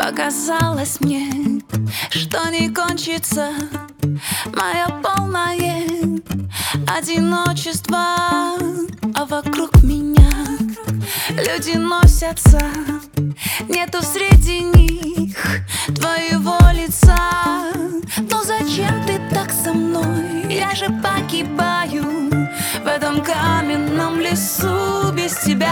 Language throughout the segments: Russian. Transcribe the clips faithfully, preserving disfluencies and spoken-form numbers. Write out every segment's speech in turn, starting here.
Показалось мне, что не кончится мое полное одиночество, а вокруг меня люди носятся, нету среди них твоего лица. Но зачем ты так со мной? Я же погибаю в этом каменном лесу без тебя.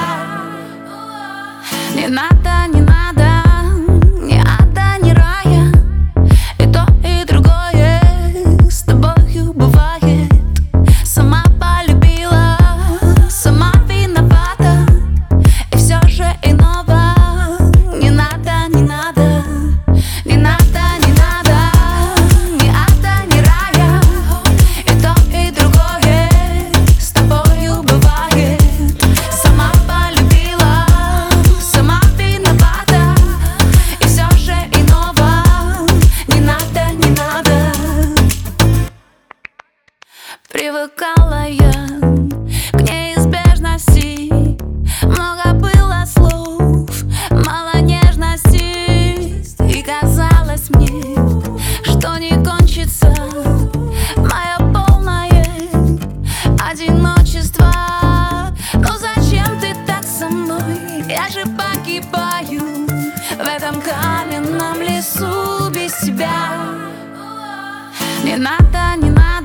Не надо, не надо, ни ада, ни рая. И то, и другое с тобою бывает. Сама полюбила, сама виновата, и все же иного не надо, не надо, не надо, не надо, ни ада, ни рая. И то, и другое с тобою бывает. Сама полюбила, сама виновата, и все же иного не надо, не надо. Привыкала я к неизбежности, много было слов, мало нежности. И казалось мне, что не кончится мое полное одиночество. Но зачем ты так со мной? Я же погибаю в этом каменном лесу без тебя. Не надо, не надо,